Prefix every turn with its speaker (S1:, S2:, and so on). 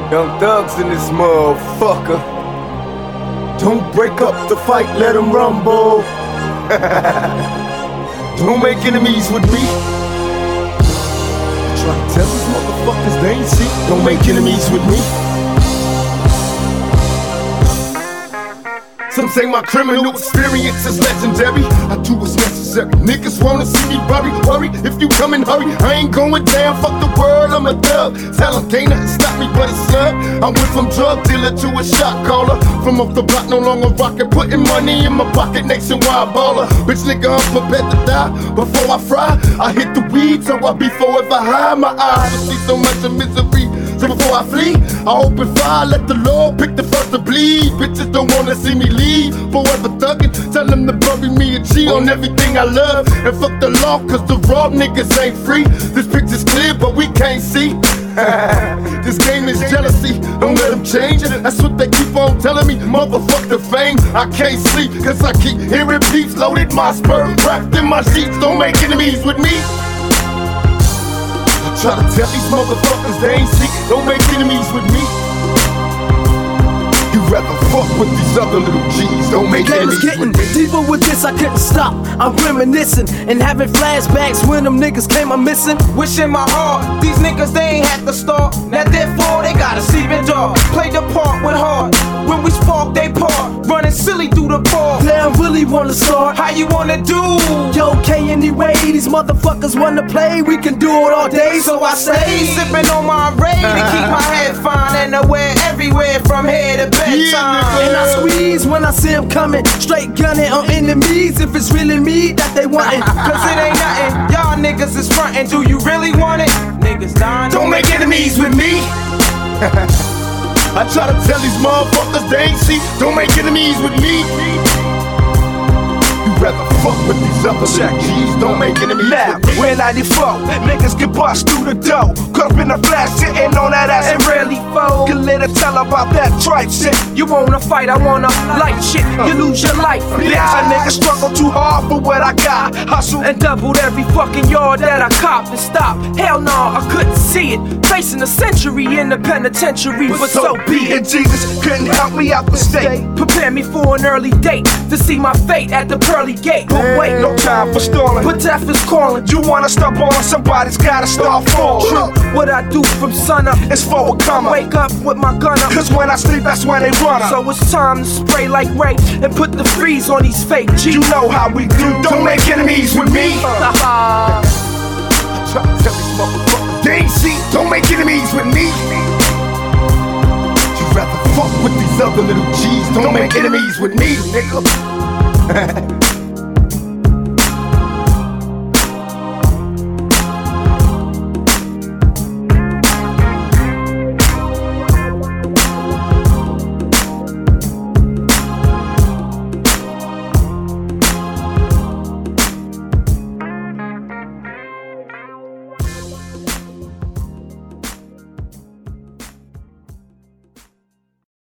S1: Young thugs in this motherfucker. Don't break up the fight, let them rumble. Don't make enemies with me. Try to tell these motherfuckers they ain't see. Don't make enemies with me. Some say my criminal experience is legendary. I do what's necessary. Niggas wanna see me worry if you come and hurry. I ain't going down, fuck the world, I'm a thug. Tell them can't nothing stop me but a slug. I went from drug dealer to a shot caller. From off the block, no longer rockin', putting money in my pocket, nationwide baller. Bitch nigga, I'm prepared to die before I fry. I hit the weed so I be forever high. My eyes will see so much of misery. So before I flee, I open fire, let the Lord pick the first to bleed. Bitches don't wanna see me leave, forever thuggin'. Tell them to bury me a G on everything I love. And fuck the law, cause the raw niggas ain't free. This picture's clear, but we can't see. This game is jealousy, don't let them change it. That's what they keep on telling me, motherfuck the fame. I can't sleep, cause I keep hearing beats loaded. My sperm wrapped in my sheets, don't make enemies with me. Try to tell these motherfuckers they ain't see. Don't make enemies with me. You rather fuck with these other little G's. Don't make enemies with me.
S2: Deeper with this, I couldn't stop. I'm reminiscing and having flashbacks when them niggas came a missing.
S3: Wishing my heart, these niggas they ain't had to start. Now therefore they gotta sleep in dark. Play the part with heart. When we spark, they part. Running silly through the park.
S2: Now I really wanna start.
S3: How you wanna do?
S2: Yo, okay, anyway, these motherfuckers wanna play. We can do it all day, so I stay
S3: sipping on my Ray to keep my head fine. And I wear everywhere from here to bedtime.
S2: And I squeeze when I see them coming. Straight gunning on enemies if it's really me that they wantin'.
S3: Cause it ain't nothing, y'all niggas is frontin'. Do you really want it? Niggas dying.
S1: Don't make enemies with me. I try to tell these motherfuckers they ain't see. Don't make enemies with me. You rather fuck with these other little G's. Don't make enemies
S4: now,
S1: with me.
S4: We're 94, niggas get bust through the door. Caught up in the flash, sitting on that ass and rarely fold. Can let her tell about that tripe shit.
S3: You wanna fight, I wanna light shit. You lose your life.
S4: Yeah, a nigga struggle too hard for what I got. Hustle
S3: and doubled every fucking yard that I copped and stopped. Hell nah, I couldn't see it. Facing a century in the penitentiary, but so be it.
S4: And Jesus couldn't help me out the state.
S3: Prepare me for an early date to see my fate at the pearly gate. But wait,
S4: no time for stalling.
S3: But death is calling.
S4: You wanna stop on somebody's gotta start falling.
S3: True. What I do from sun up
S4: is for a come up.
S3: Wake up with my gun up.
S4: Cause when I sleep, that's when they run up.
S3: So it's time to spray like Ray and put the freeze on these fake G's.
S4: You know how we do. Don't make enemies with me.
S1: Try to tell these motherfuckers they ain't see. Don't make enemies with me. You rather fuck with these other little G's. Don't make enemies with me, nigga.